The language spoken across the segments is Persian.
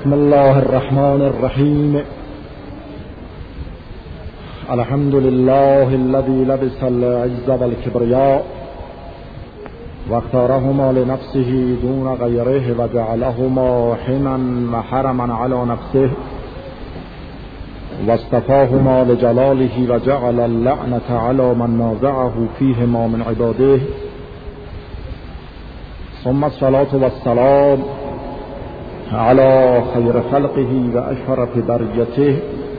بسم الله الرحمن الرحیم. الحمد لله الذي لبس العز والكبرياء واختارهما لنفسه دون غيره وجعلهما حما وحرما على نفسه واصطفاهما لجلاله وجعل اللعنة على من نازعه فيهما من عباده. ثم الصلاة والسلام على خير خلقه وأشرف درجته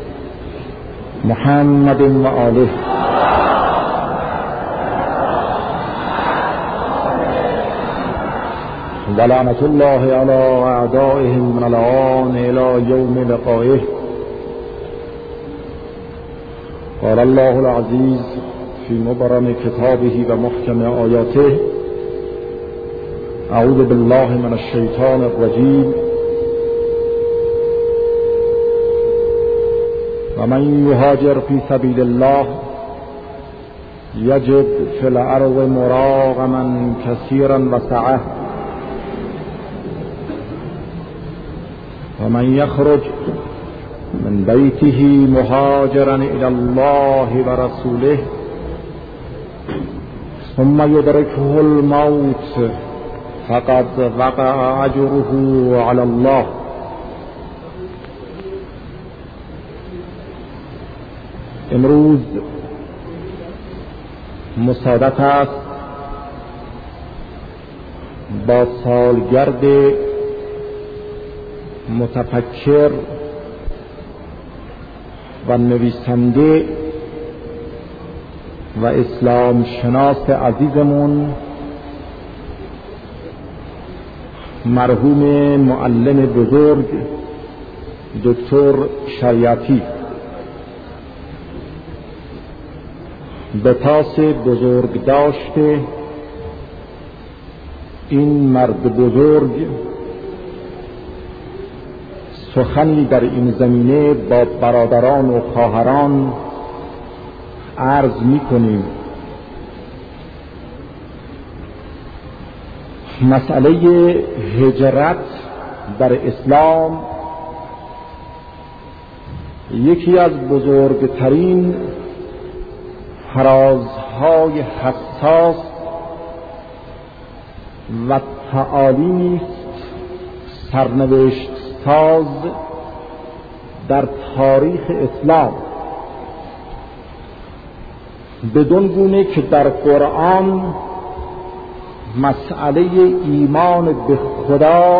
محمد وآله. ولعنة الله على أعدائهم من الآن إلى يوم لقائه. قال الله العزيز في مبرم كتابه ومحكم آياته: أعوذ بالله من الشيطان الرجيم. ومن يهاجر في سبيل الله يجد في الأرض مراغما كثيرا وسعة ومن يخرج من بيته مهاجرا إلى الله ورسوله ثم يدركه الموت فقد وقع أجره على الله. امروز مساعدت است با سالگرد متفکر و نویسنده و اسلام شناس عزیزمون مرحوم معلم بزرگ دکتر شریعتی به پاس بزرگ داشته این مرد بزرگ سخنی در این زمینه با برادران و خواهران عرض می‌کنیم. مسئله هجرت در اسلام یکی از بزرگترین فرازهای حساس و تعالیمی سرنوشت ساز در تاریخ اسلام، بدون گونه که در قرآن مسئله ایمان به خدا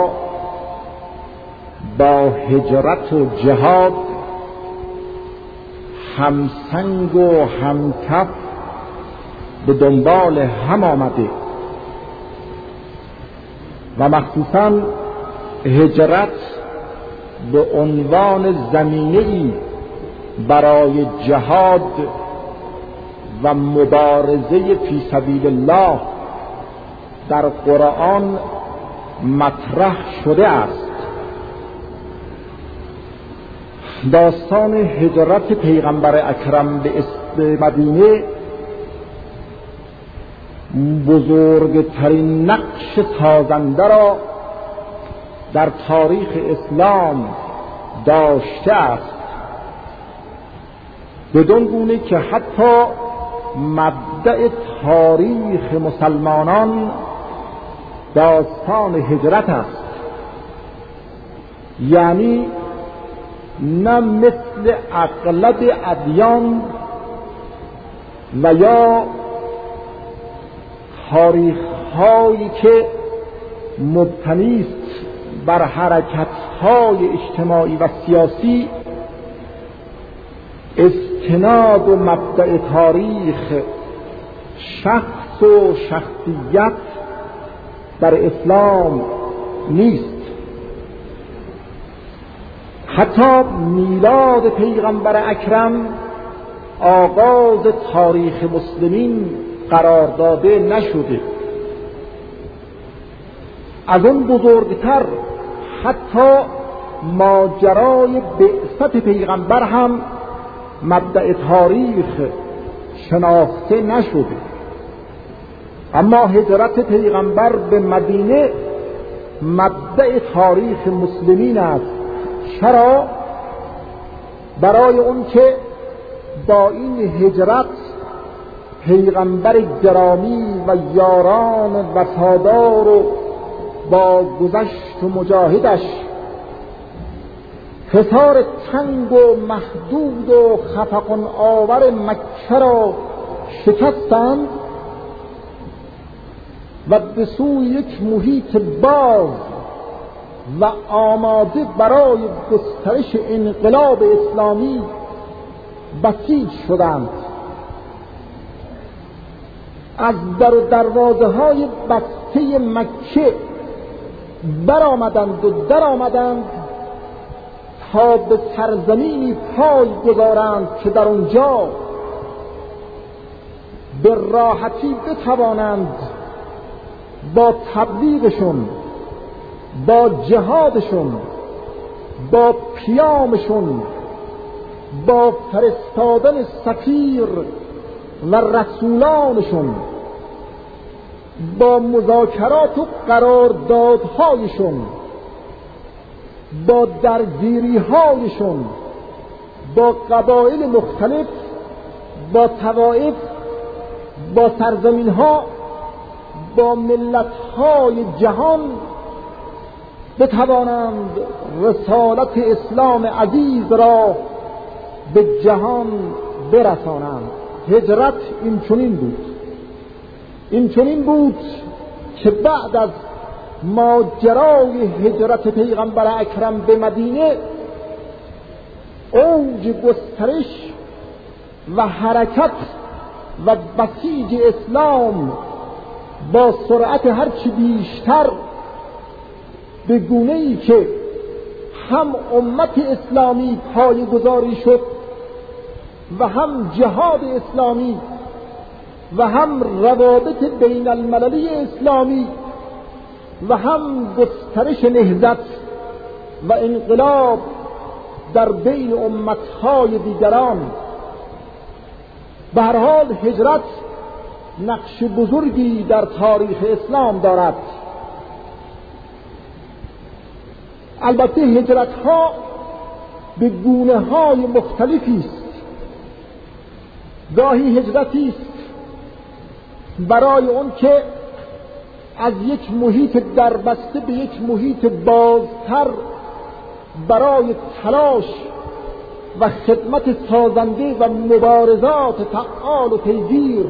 با هجرت و جهاد همسنگ و همکف به دنبال هم آمده و مخصوصاً هجرت به عنوان زمینه‌ای برای جهاد و مبارزه فی سبیل الله در قرآن مطرح شده است. داستان هجرت پیغمبر اکرم به مدینه بزرگترین نقش سازنده را در تاریخ اسلام داشته است، بدون گونه که حتی مبدأ تاریخ مسلمانان داستان هجرت است. یعنی نه مثل اغلب ادیان و یا تاریخ‌هایی که مبتنی است بر حرکت‌های اجتماعی و سیاسی، استناد و مبدأ تاریخ شخص و شخصیت در اسلام نیست. حتی میلاد پیغمبر اکرم آغاز تاریخ مسلمین قرار داده نشده. از اون بزرگتر حتی ماجرای بعثت پیغمبر هم مبدأ تاریخ شناخته نشده. اما هجرت پیغمبر به مدینه مبدأ تاریخ مسلمین است مکه را برای اون که با این هجرت پیغمبر گرامی و یاران وفادار و با گذشت و مجاهدش حصار تنگ و محدود و خفقان آور مکه را شکستند و به سوی یک محیط باز و آماده برای گسترش انقلاب اسلامی بسیج شدند. از در و دروازه های بسته مکه برآمدند و در آمدند تا به سرزمینی پای گذارند که در آنجا به راحتی بتوانند با تبلیغشون، با جهادشون، با پیامشون، با فرستادن سفیر و رسولانشون، با مذاکرات و قراردادهایشون، با درگیری‌هایشون با قبایل مختلف، با طوائف، با سرزمین‌ها، با ملت‌های جهان بتوانند رسالت اسلام عزیز را به جهان برسانند. هجرت این چنین بود که بعد از ماجرای هجرت پیغمبر اکرم به مدینه اوج گسترش و حرکت و بسیج اسلام با سرعت هرچی بیشتر، به گونه‌ای که هم امت اسلامی پایه‌گذاری شد و هم جهاد اسلامی و هم روابط بین المللی اسلامی و هم گسترش نهضت و انقلاب در بین امتهای دیگران. به هر حال هجرت نقش بزرگی در تاریخ اسلام دارد. البته هجرت ها به گونه های مختلفی است. گاهی هجرتی است برای اون که از یک محیط دربسته به یک محیط بازتر برای تلاش و خدمت سازنده و مبارزات فعال و پیگیر.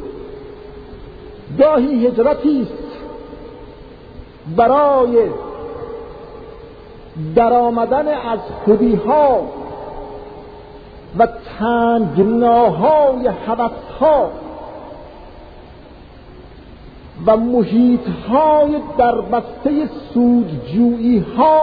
گاهی هجرتی است برای درآمدن از خودی‌ها و تنگناهای هوس‌ها و محیط‌های دربسته سودجویی‌ها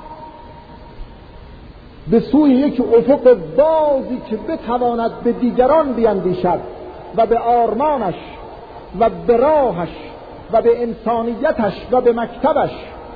به سوی یک افق بازی که بتواند به دیگران بیندیشد و به آرمانش و به راهش و به انسانیتش و به مکتبش.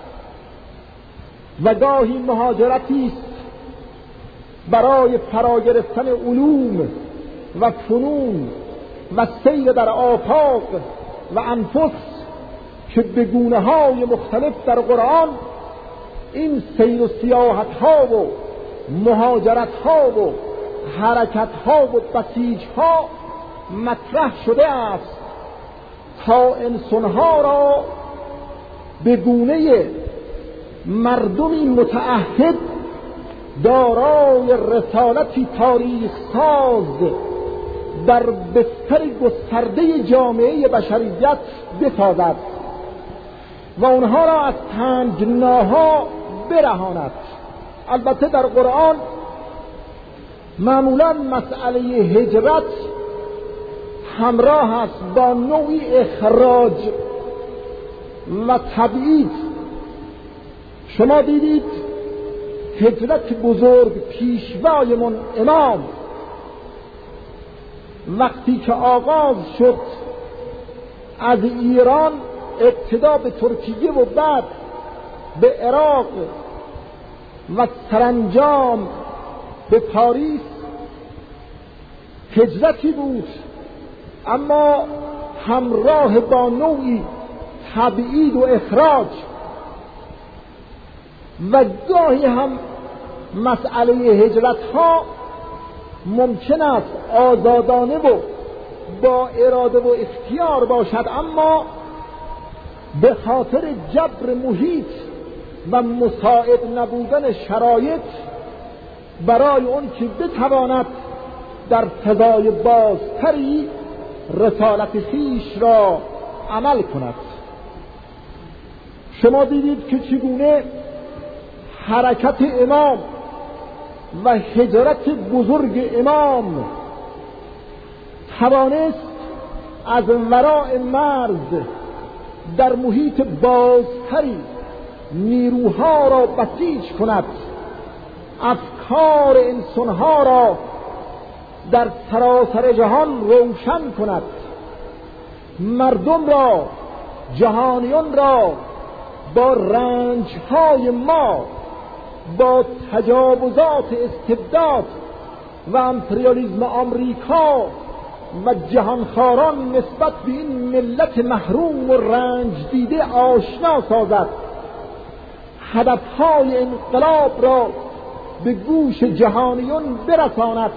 و گاهی مهاجرتی است برای فرا گرفتن علوم و فنون و سیر در آفاق و انفس که به گونه‌های مختلف در قرآن این سیر و سیاحت‌ها و مهاجرت‌ها و حرکت‌ها و بسیج‌ها مطرح شده است تا انسان‌ها را به گونه مردمی متعهد دارای رسالتی تاریخ ساز در بستر گسترده جامعه بشریت بسازد و اونها را از تنگناها برهاند. البته در قرآن معمولا مسئله هجرت همراه است با نوعی اخراج و تبعید. شما دیدید هجرت بزرگ پیشوایمون امام وقتی که آغاز شد از ایران ابتدا به ترکیه و بعد به عراق و سرانجام به پاریس، هجرتی بود اما همراه با نوعی تبعید و اخراج و گاهی هم مسئله هجرت ها ممکن است آزادانه و با اراده و اختیار باشد، اما به خاطر جبر محیط و مساعد نبودن شرایط برای اون که بتواند در فضای بازتری رسالت خویش را عمل کند. شما دیدید که چگونه حرکت امام و هجرت بزرگ امام توانست از وراء مرز در محیط بازتری نیروها را بسیج کند، افکار انسانها را در سراسر جهان روشن کند، مردم را، جهانیان را با رنجهای ما، با تجاوزات استبداد و امپریالیسم آمریکا و جهانخواران نسبت به این ملت محروم و رنج دیده آشنا سازد، هدفهای انقلاب را به گوش جهانیان برساند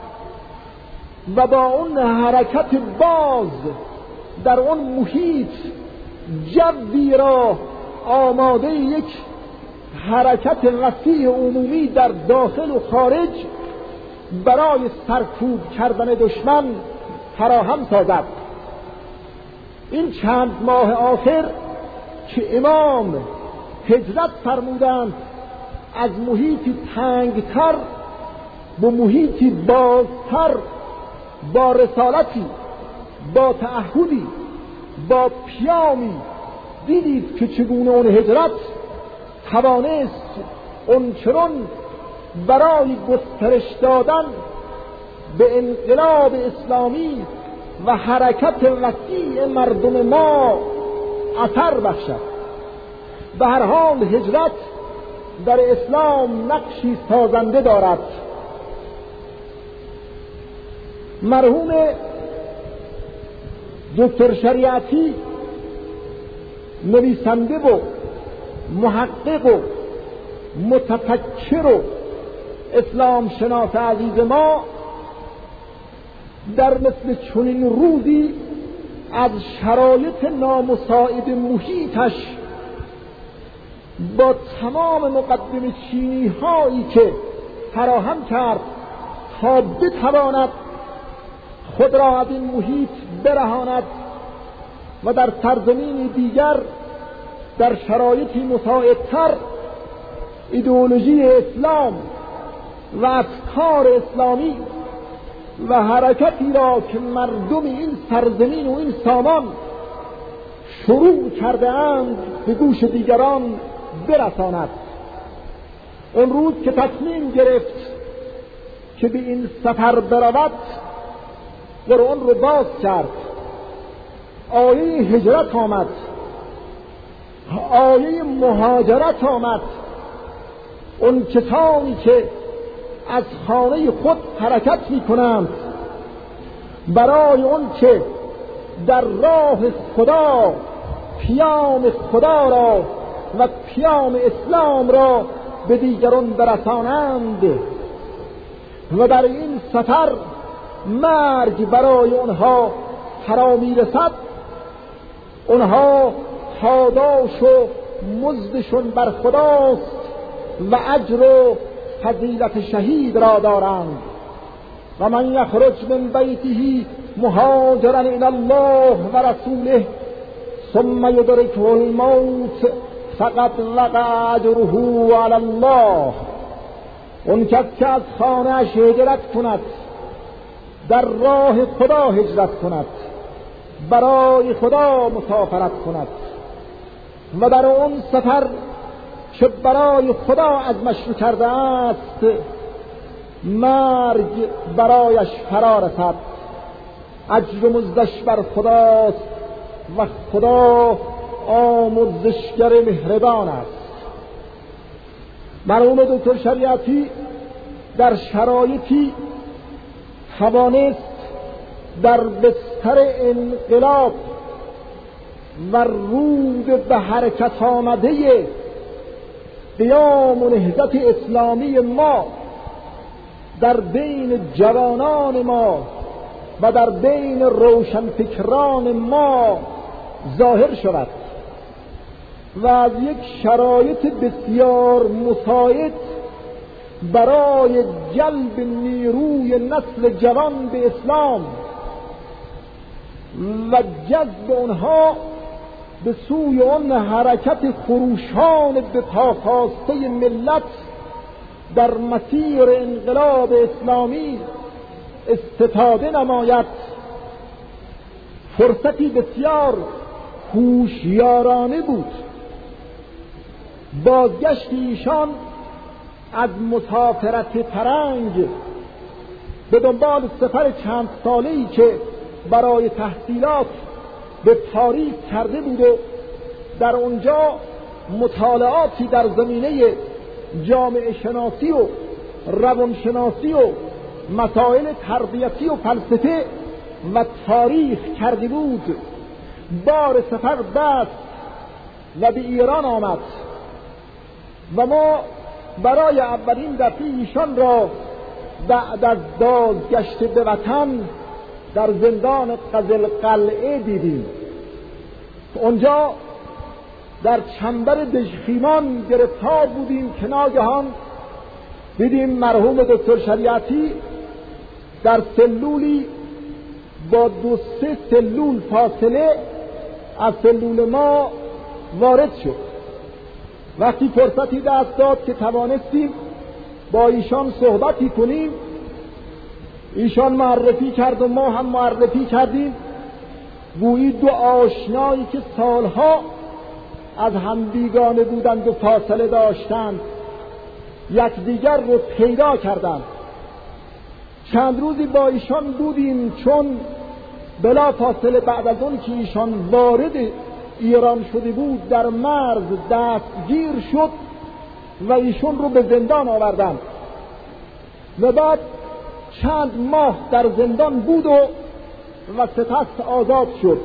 و با اون حرکت باز در اون محیط جوی را آماده یک حرکت وسیع عمومی در داخل و خارج برای سرکوب کردن دشمن فراهم سازد. این چند ماه آخر که امام هجرت فرمودند از محیطی تنگتر به محیطی بازتر، با رسالتی، با تعهدی، با پیامی، دیدید که چگونه اون هجرت توانست اونچنان برای گسترش دادن به انقلاب اسلامی و حرکت وسیع مردم ما اثر بخشد. به هر حال هجرت در اسلام نقشی سازنده دارد. مرحوم دکتر شریعتی، نویسنده و محقق و متفکر و اسلام شناس عزیز ما، در مثل چنین روزی از شرایط نامساعد محیطش با تمام مقدم چینی هایی که فراهم کرد تا بتواند خود را از این محیط برهاند و در سرزمین دیگر در شرایطی مساعدتر ایدئولوژی اسلام و افکار اسلامی و حرکتی را که مردم این سرزمین و این سامان شروع کرده اند به گوش دیگران برساند. اون روز که تصمیم گرفت که به این سفر برود، قرآن رو باز کرد، آیه هجرت آمد، آیه مهاجرت آمد. اون کسانی که از خانه خود حرکت می کنند برای اون که در راه خدا پیام خدا را و پیام اسلام را به دیگران برسانند و در این سفر مرگ برای اونها فرا میرسد، اونها پاداش و مزدشون بر خداست و اجر و فضیلت شهید را دارند. و من یخرج من بیته مهاجرا الی الله و رسوله ثم یدرکه الموت فقد وقع اجره علی الله. اون کس که از خانه‌اش هجرت کند، در راه خدا هجرت کند، برای خدا مسافرت کند و در اون سفر که برای خدا عزمش کرده است مرگ برایش فرا رسد، اجر مزدش بر خداست و خدا آمرزشگر مهربان است. مرحوم دکتر شریعتی در شرایطی توانست در بستر انقلاب و رود به حرکت آمده قیام و نهضت اسلامی ما در بین جوانان ما و در بین روشنفکران ما ظاهر شود و از یک شرایط بسیار مساعد برای جلب نیروی نسل جوان به اسلام و جذب آنها به سوی آن حرکت خروشان به پاخاسته ملت در مسیر انقلاب اسلامی استفاده نماید. فرصتی بسیار هوشیارانه بود. بازگشت ایشان از مسافرت فرنگ به دنبال سفر چند ساله‌ای که برای تحصیلات به پاریس کرده بود و در اونجا مطالعاتی در زمینه جامعه شناسی و روانشناسی و مسائل تربیتی و فلسفه و تاریخ کرده بود، بار سفر بست و به ایران آمد و ما برای اولین دفعه ایشان را بعد از بازگشت به وطن در زندان قزلقلعه دیدیم. اونجا در چنبر دژخیمان گرفتار بودیم که ناگهان دیدیم مرحوم دکتر شریعتی در سلولی با 2-3 سلول فاصله از سلول ما وارد شد. وقتی فرصتی دست داد که توانستیم با ایشان صحبتی کنیم، ایشان معرفی کرد و ما هم معرفی کردیم. گویی دو آشنایی که سالها از هم بیگانه بودند و فاصله داشتند یکدیگر رو پیدا کردند. چند روزی با ایشان بودیم، چون بلا فاصله بعد از اون که ایشان وارد ایران شده بود در مرز دستگیر شد و ایشون رو به زندان آوردند و بعد چند ماه در زندان بود و سپس آزاد شد.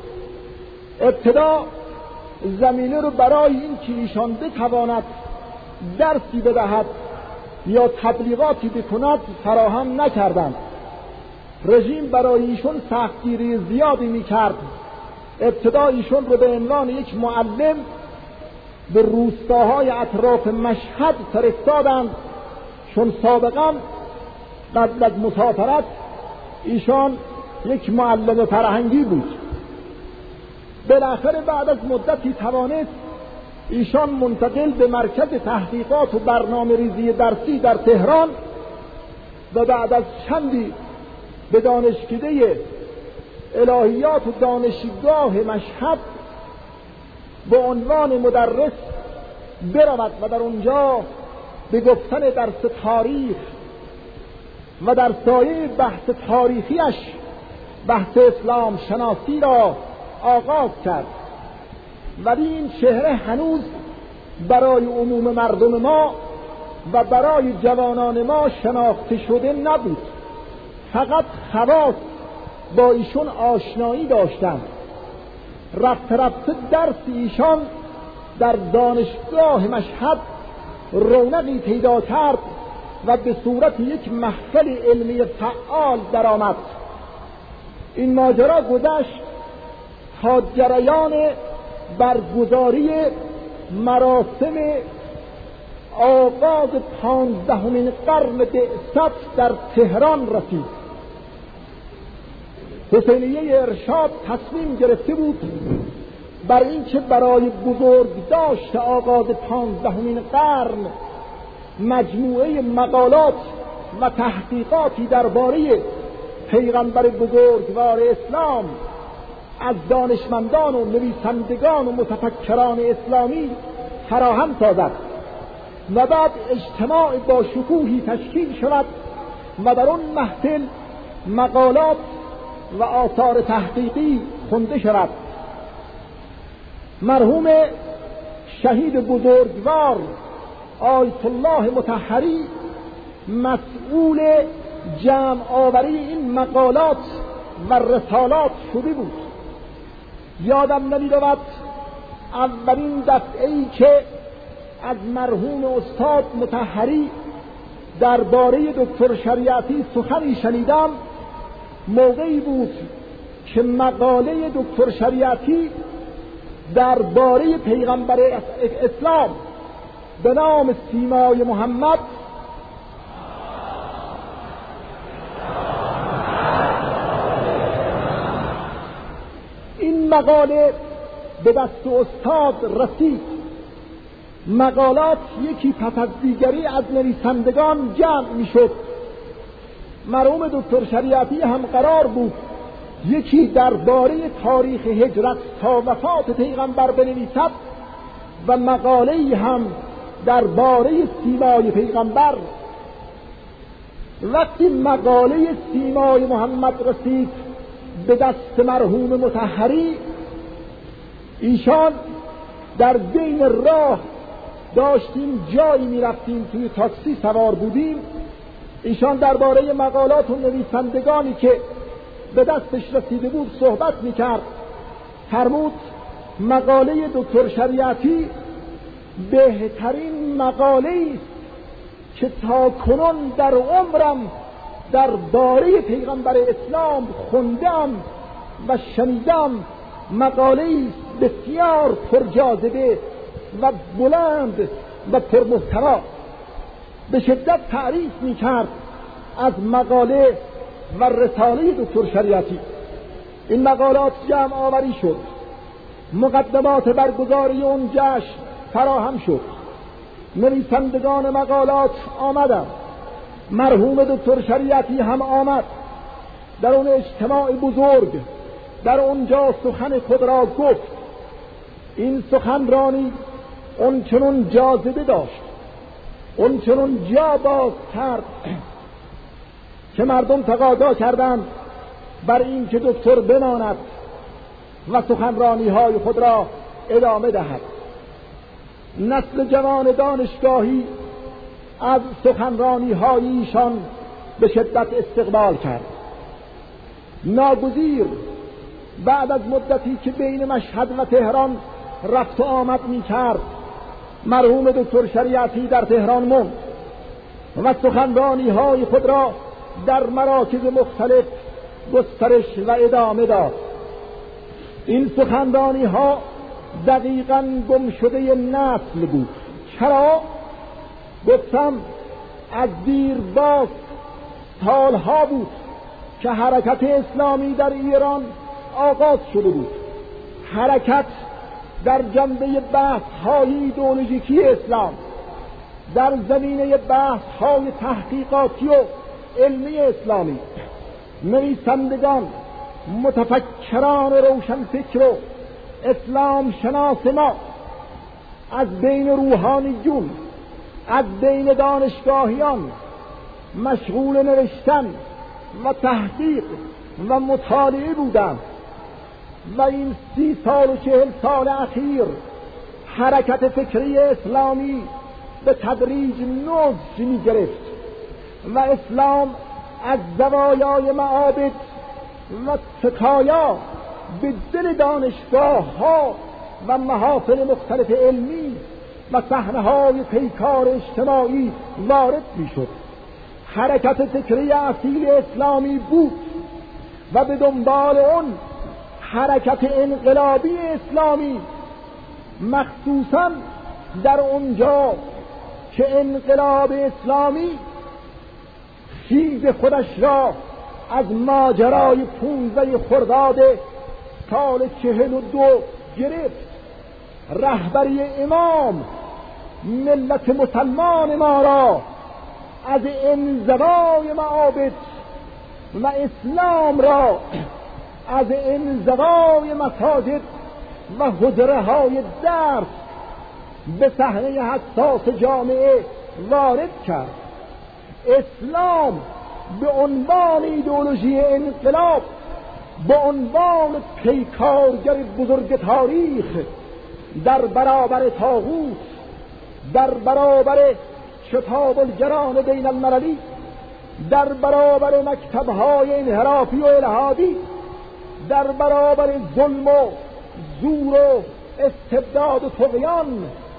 ابتدا زمینه رو برای این که ایشان بتواند درسی بدهد یا تبلیغاتی بکند فراهم نکردند. رژیم برای ایشون سختگیری زیادی میکرد. ابتدا ایشون رو به عنوان یک معلم به روستاهای اطراف مشهد فرستادند، چون سابقا قبل از مسافرت ایشان یک معلم فرهنگی بود. بالاخره بعد از مدتی توانست ایشان منتقل به مرکز تحقیقات و برنامه ریزی درسی در تهران و بعد از چندی به دانشکده الهیات و دانشگاه مشهد به عنوان مدرس برود و در اونجا به گفتن درس تاریخ و در سایه بحث تاریخیش بحث اسلام شناسی را آغاز کرد. ولی این چهره هنوز برای عموم مردم ما و برای جوانان ما شناخته شده نبود. فقط خواص با ایشون آشنایی داشتند. رفته رفته درس ایشان در دانشگاه مشهد رونقی پیدا کرد و به صورت یک محفل علمی فعال درآمد. این ماجرا گذشت تا جریان برگزاری مراسم آغاز 15مین قرن بعثت در تهران رسید. حسینیه ارشاد تصمیم گرفته بود بر این که برای بزرگداشت آغاز 15مین قرن مجموعه مقالات و تحقیقاتی درباره پیغمبر بزرگوار اسلام از دانشمندان و نویسندگان و متفکران اسلامی فراهم سازد و بعد اجتماع با شکوهی تشکیل شود و در آن محفل مقالات و آثار تحقیقی خونده شود. مرحوم شهید بزرگوار آیت الله مطهری مسئول جمع آوری این مقالات و رسالات شده بود. یادم نمی‌رود اولین دفعه‌ای که از مرحوم استاد مطهری درباره دکتر شریعتی سخنی شنیدم، موقعی بود که مقاله دکتر شریعتی درباره پیغمبر اسلام به نام سیمای محمد این مقاله به دست استاد رسید. مقالات یکی پس از دیگری از نویسندگان جمع می شد. مرحوم دکتر شریعتی هم قرار بود یکی درباره تاریخ هجرت تا وفات پیغمبر بنویسد و مقاله‌ای هم درباره سیمای پیغمبر. وقتی مقاله سیمای محمد رسید به دست مرحوم مطهری، ایشان در بین راه داشتیم جایی می رفتیم، توی تاکسی سوار بودیم، ایشان درباره مقالات و نویسندگانی که به دستش رسیده بود صحبت می کرد. فرمود مقاله دکتر شریعتی بهترین مقاله است که تا کنون در عمرم درباره پیغمبر اسلام خوندم و شنیدم. مقاله است بسیار پرجاذبه و بلند و پرمحتوا. به شدت تعریف می کرد از مقاله و رساله دکتر شریعتی. این مقالات جمع آوری شد، مقدمات برگزاری اون جشن فراهم شد، نویسندگان مقالات آمدند، مرحوم دکتر شریعتی هم آمد. در اون اجتماع بزرگ در اونجا سخن خود را گفت. این سخنرانی اون چنون جاذبه داشت، اون چنون جا باز کرد که مردم تقاضا کردند بر این که دکتر بماند و سخنرانی های خود را ادامه دهد. نسل جوان دانشگاهی از سخنرانی های ایشان به شدت استقبال کرد. ناگزیر بعد از مدتی که بین مشهد و تهران رفت و آمد می کرد، مرحوم دکتر شریعتی در تهران موند و سخنرانی های خود را در مراکز مختلف گسترش و ادامه داد. این سخنرانی ها دقیقاً گم شده نسل بود. چرا؟ گفتم از دیرباز سالها بود که حرکت اسلامی در ایران آغاز شده بود. حرکت در جنبه بحث های ایدئولوژیکی اسلام، در زمینه بحث های تحقیقاتی و علمی اسلامی. نویسندگان، متفکران روشنفکر و اسلام شناس ما از بین روحانیون، از بین دانشگاهیان مشغول نوشتن و تحقیق و مطالعه بودند و این 30 سال و 40 سال اخیر حرکت فکری اسلامی به تدریج نضج می گرفت و اسلام از زوایای معابد و سکایا به دل دانشگاه ها و محافل مختلف علمی و صحنه های پیکار اجتماعی وارد می شد. حرکت فکری اصیل اسلامی بود و به دنبال اون حرکت انقلابی اسلامی، مخصوصا در اونجا که انقلاب اسلامی خیز خودش را از ماجرای 15 خرداد سال 42 گرفت. رهبری امام ملت مسلمان ما را از انزوای معابد و اسلام را از انزوای مساجد و حجره های درس به صحنه حساس جامعه وارد کرد. اسلام به عنوان ایدئولوژی انقلاب، به عنوان پیکارگر بزرگ تاریخ در برابر طاغوت، در برابر شتاب الجران بین المللی، در برابر مکتب‌های انحرافی و الحادی، در برابر ظلم و زور و استبداد و طغیان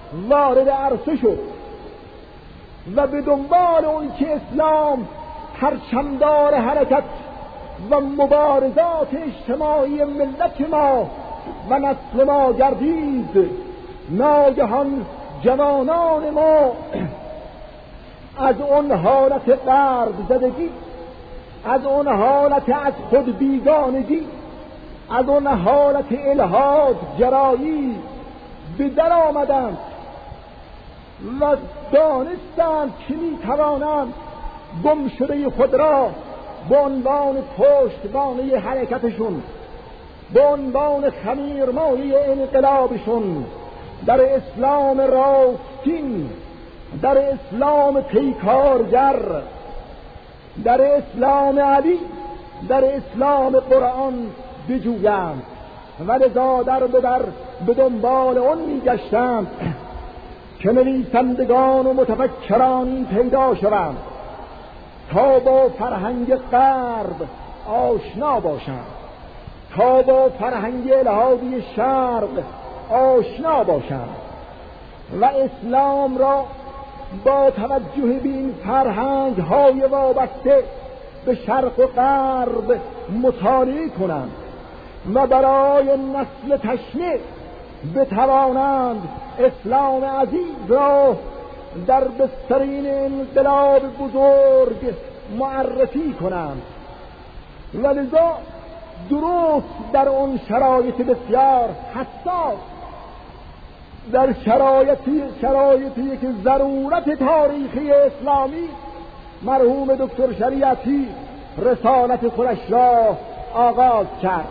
وارد عرصه شد و به دنبال اون که اسلام پرچمدار حرکت و مبارزات اجتماعی ملت ما و نسل ما گردید، ناگهان جوانان ما از اون حالت غرب زدگی، از اون حالت از خود بیگانگی، از اون حالت الحاد گرایی به در آمدند و دانستند که میتوانند گم شده خود را به عنوان پشتوانه حرکتشون، به عنوان خمیرمایه انقلابشون در اسلام راستین، در اسلام پیکارگر، در اسلام علی، در اسلام قرآن بجویند و لذا در به دنبال اون میگشتند که نویسندگان و متفکران پیدا شوند تا با فرهنگ غرب آشنا باشند، تا با فرهنگ الهادی شرق آشنا باشند و اسلام را با توجه به این فرهنگ های وابسته به شرق و غرب مطالعه کنند و برای نسل تشمیع بتوانند اسلام عزیز را در بسترین انقلاب بزرگ معرفی کنند. ولذا درست در اون شرایط بسیار حساس، در شرایطی که ضرورت تاریخی اسلامی، مرحوم دکتر شریعتی رسالت خودش را آغاز کرد.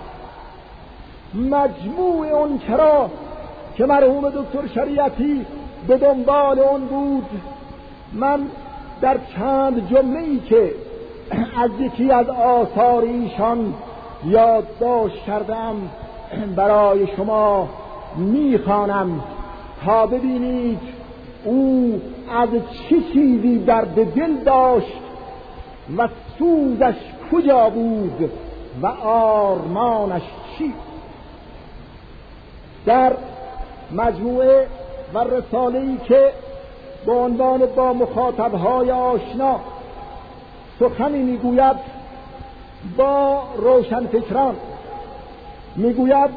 مجموع اون چرا که مرحوم دکتر شریعتی به دنبال اون بود، من در چند جمله‌ای که از یکی از آثار ایشان یادداشت کردم برای شما میخوانم تا ببینید او از چه چیزی درد دل داشت و سوزش کجا بود و آرمانش چی. در مجموعه و رساله‌ای که به عنوان با مخاطبهای آشنا سخنی میگوید با روشنفکران، میگوید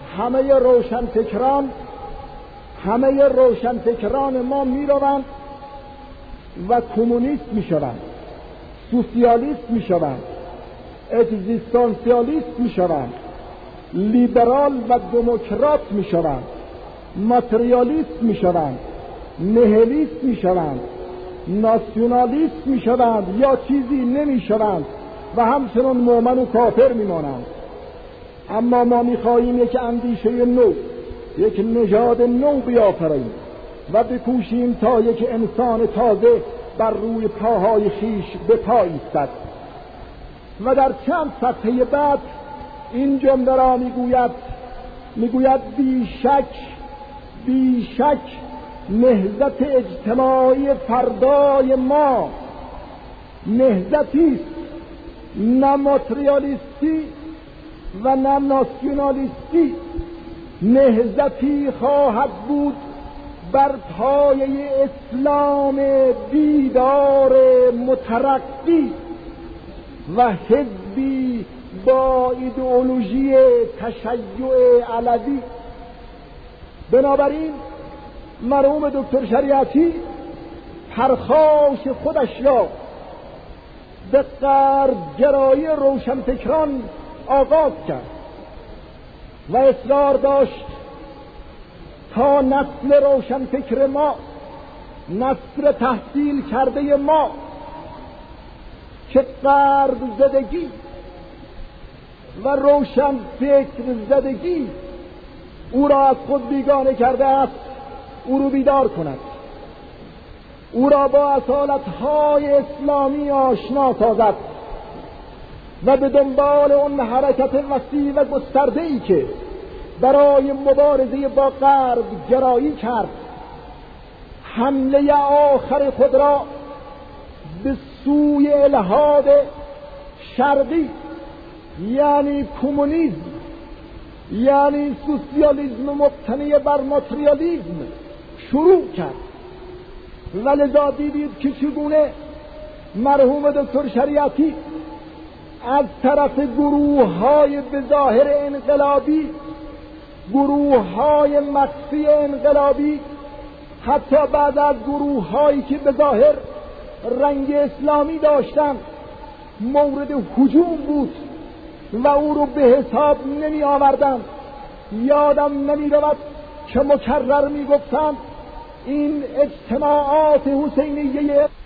همه روشنفکران ما میروند و کمونیست میشوند، سوسیالیست میشوند، اگزیستانسیالیست میشوند، لیبرال و دموکرات میشوند، ماتریالیست میشوند، نهلیست میشوند، ناسیونالیست میشوند یا چیزی نمیشوند و همچنان مؤمن و کافر میمانند. اما ما میخواهیم یک اندیشه نو، یک نژاد نو بیافریم و بکوشیم تا یک انسان تازه بر روی پاهای خیش به پا ایستد. و در چند صفحه بعد این جمله را میگوید بیشک نهضت اجتماعی فردای ما نهضتی است، نه ماتریالیستی و نه ناسیونالیستی. نهضتی خواهد بود بر پایه اسلام بیدار مترقی و حزبی با ایدئولوژی تشیع علوی. بنابراین مرحوم دکتر شریعتی پرخاش خودش را به غربگرایی روشنفکران آغاز کرد و اصرار داشت تا نسل روشنفکر ما، نسل تحصیل کرده ما که غرب زدگی و روشنفکر زدگی او را از خود بیگانه کرده است، او را بیدار کند، او را با اصالت‌های اسلامی آشنا سازد و به دنبال اون حرکت وسیع و گسترده‌ای که برای مبارزه با غرب گرایی کرد، حمله آخر خود را به سوی الحاد شرقی، یعنی کمونیسم، یعنی سوسیالیسم مبتنی بر ماتریالیسم شروع کرد. ولذا دیدید که چگونه مرحوم دکتر شریعتی از طرف گروه‌های به ظاهر انقلابی، گروه‌های مخفی انقلابی، حتی بعد از گروه‌هایی که به ظاهر رنگ اسلامی داشتند مورد هجوم بود و او رو به حساب نمی آوردند. یادم نمی رود که مکرر می گفتند این اجتماعات حسینیه